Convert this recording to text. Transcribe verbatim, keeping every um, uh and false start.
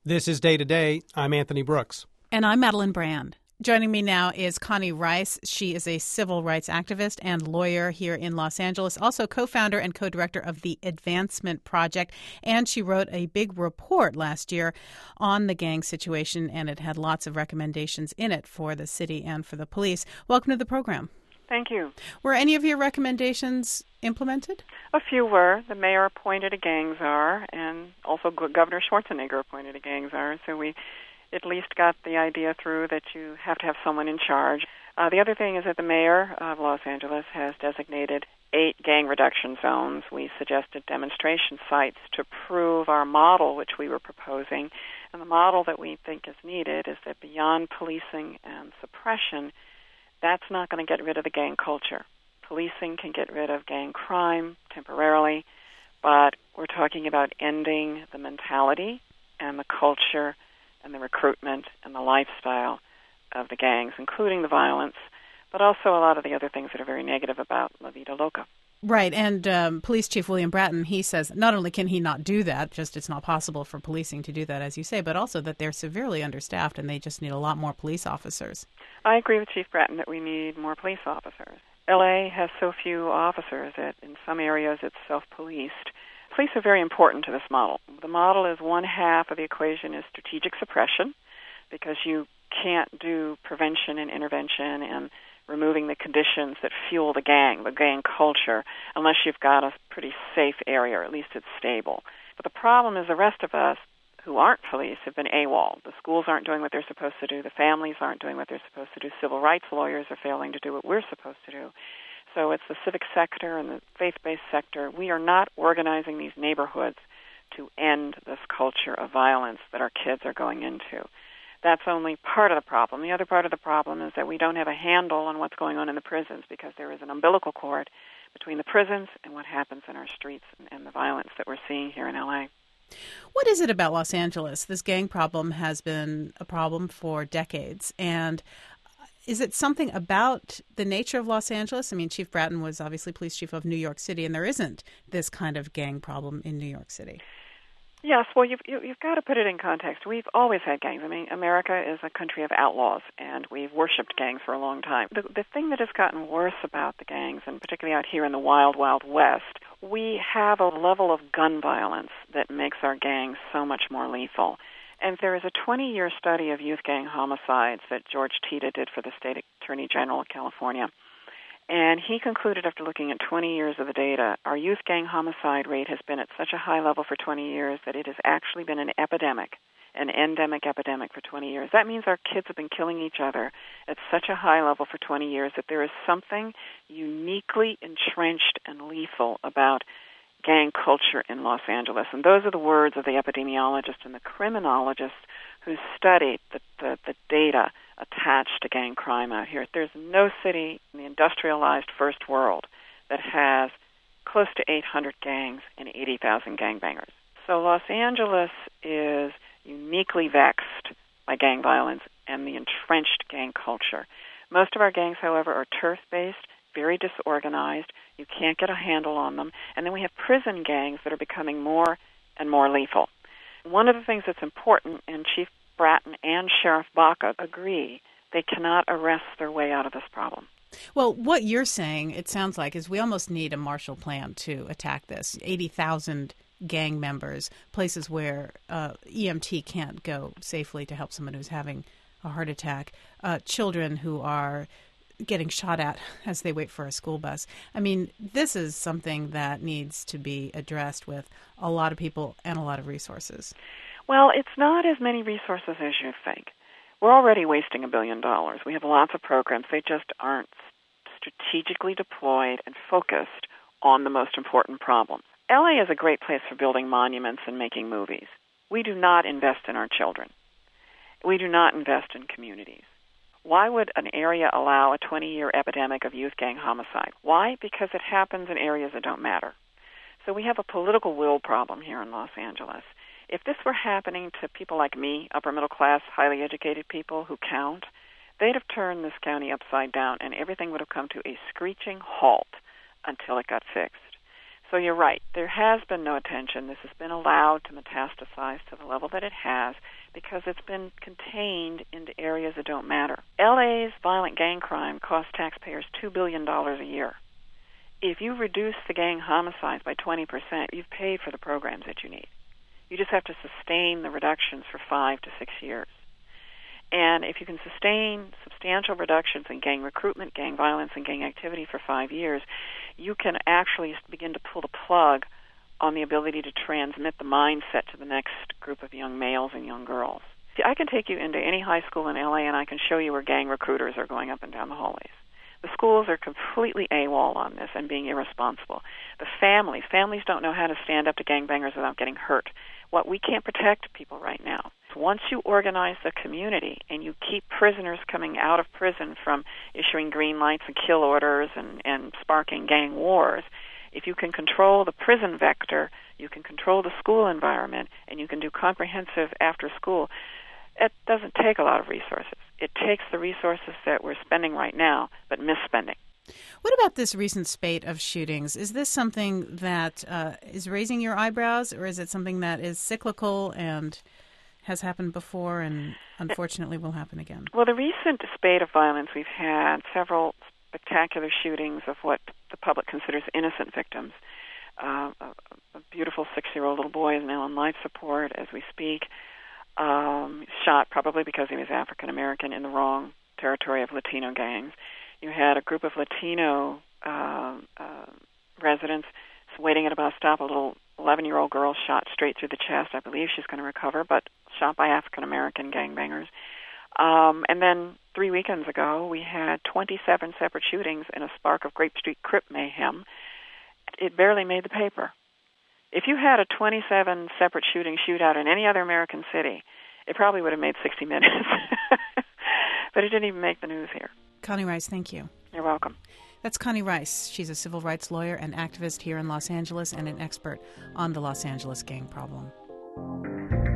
This is Day to Day. I'm Anthony Brooks. And I'm Madeline Brand. Joining me now is Connie Rice. She is a civil rights activist and lawyer here in Los Angeles, also co-founder and co-director of the Advancement Project. And she wrote a big report last year on the gang situation, and it had lots of recommendations in it for the city and for the police. Welcome to the program. Thank you. Were any of your recommendations implemented? A few were. The mayor appointed a gang czar, and also Governor Schwarzenegger appointed a gang czar. So we at least got the idea through that you have to have someone in charge. Uh, the other thing is that the mayor of Los Angeles has designated eight gang reduction zones. We suggested demonstration sites to prove our model, which we were proposing. And the model that we think is needed is that beyond policing and suppression, that's not going to get rid of the gang culture. Policing can get rid of gang crime temporarily, but we're talking about ending the mentality and the culture and the recruitment and the lifestyle of the gangs, including the violence, but also a lot of the other things that are very negative about La Vida Loca. Right, and um, Police Chief William Bratton, he says not only can he not do that, just it's not possible for policing to do that, as you say, but also that they're severely understaffed and they just need a lot more police officers. I agree with Chief Bratton that we need more police officers. L A has so few officers that in some areas it's self-policed. Police are very important to this model. The model is one half of the equation is strategic suppression, because you can't do prevention and intervention and removing the conditions that fuel the gang, the gang culture, unless you've got a pretty safe area, or at least it's stable. But the problem is the rest of us who aren't police have been AWOL. The schools aren't doing what they're supposed to do. The families aren't doing what they're supposed to do. Civil rights lawyers are failing to do what we're supposed to do. So it's the civic sector and the faith-based sector. We are not organizing these neighborhoods to end this culture of violence that our kids are going into. That's only part of the problem. The other part of the problem is that we don't have a handle on what's going on in the prisons, because there is an umbilical cord between the prisons and what happens in our streets and, and the violence that we're seeing here in L A. What is it about Los Angeles? This gang problem has been a problem for decades, and is it something about the nature of Los Angeles? I mean, Chief Bratton was obviously police chief of New York City, and there isn't this kind of gang problem in New York City. Yes, well, you've, you, you've got to put it in context. We've always had gangs. I mean, America is a country of outlaws, and we've worshipped gangs for a long time. The, the thing that has gotten worse about the gangs, and particularly out here in the wild, wild West, we have a level of gun violence that makes our gangs so much more lethal. And there is a twenty-year study of youth gang homicides that George Tita did for the State Attorney General of California. And he concluded after looking at twenty years of the data, our youth gang homicide rate has been at such a high level for twenty years that it has actually been an epidemic, an endemic epidemic for twenty years. That means our kids have been killing each other at such a high level for twenty years that there is something uniquely entrenched and lethal about gang culture in Los Angeles. And those are the words of the epidemiologists and the criminologists who studied the, the, the data attached to gang crime out here. There's no city in the industrialized first world that has close to eight hundred gangs and eighty thousand gangbangers. So Los Angeles is uniquely vexed by gang violence and the entrenched gang culture. Most of our gangs, however, are turf-based, very disorganized. You can't get a handle on them. And then we have prison gangs that are becoming more and more lethal. One of the things that's important, and Chief Bratton and Sheriff Baca agree, they cannot arrest their way out of this problem. Well, what you're saying, it sounds like, is we almost need a Marshall Plan to attack this. eighty thousand gang members, places where uh, E M T can't go safely to help someone who's having a heart attack, uh, children who are getting shot at as they wait for a school bus. I mean, this is something that needs to be addressed with a lot of people and a lot of resources. Well, it's not as many resources as you think. We're already wasting a billion dollars. We have lots of programs. They just aren't strategically deployed and focused on the most important problems. L A is a great place for building monuments and making movies. We do not invest in our children. We do not invest in communities. Why would an area allow a twenty-year epidemic of youth gang homicide? Why? Because it happens in areas that don't matter. So we have a political will problem here in Los Angeles. If this were happening to people like me, upper middle class, highly educated people who count, they'd have turned this county upside down and everything would have come to a screeching halt until it got fixed. So you're right. There has been no attention. This has been allowed to metastasize to the level that it has because it's been contained into areas that don't matter. L A's violent gang crime costs taxpayers two billion dollars a year. If you reduce the gang homicides by twenty percent, you've paid for the programs that you need. You just have to sustain the reductions for five to six years. And if you can sustain substantial reductions in gang recruitment, gang violence, and gang activity for five years, you can actually begin to pull the plug on the ability to transmit the mindset to the next group of young males and young girls. See, I can take you into any high school in L A and I can show you where gang recruiters are going up and down the hallways. The schools are completely AWOL on this and being irresponsible. The families, families don't know how to stand up to gangbangers without getting hurt. What we can't protect people right now. Once you organize the community and you keep prisoners coming out of prison from issuing green lights and kill orders and, and sparking gang wars, if you can control the prison vector, you can control the school environment, and you can do comprehensive after school, it doesn't take a lot of resources. It takes the resources that we're spending right now, but misspending. What about this recent spate of shootings? Is this something that uh, is raising your eyebrows, or is it something that is cyclical and has happened before and unfortunately will happen again? Well, the recent spate of violence, we've had several spectacular shootings of what the public considers innocent victims. Uh, a, a beautiful six-year-old little boy is now on life support as we speak, um, shot probably because he was African-American in the wrong territory of Latino gangs. You had a group of Latino uh, uh, residents waiting at a bus stop. A little eleven-year-old girl shot straight through the chest. I believe she's going to recover, but shot by African-American gangbangers. Um, and then three weekends ago, we had twenty-seven separate shootings in a spark of Grape Street Crip mayhem. It barely made the paper. If you had a twenty-seven separate shooting shootout in any other American city, it probably would have made sixty minutes. But it didn't even make the news here. Connie Rice, thank you. You're welcome. That's Connie Rice. She's a civil rights lawyer and activist here in Los Angeles and an expert on the Los Angeles gang problem.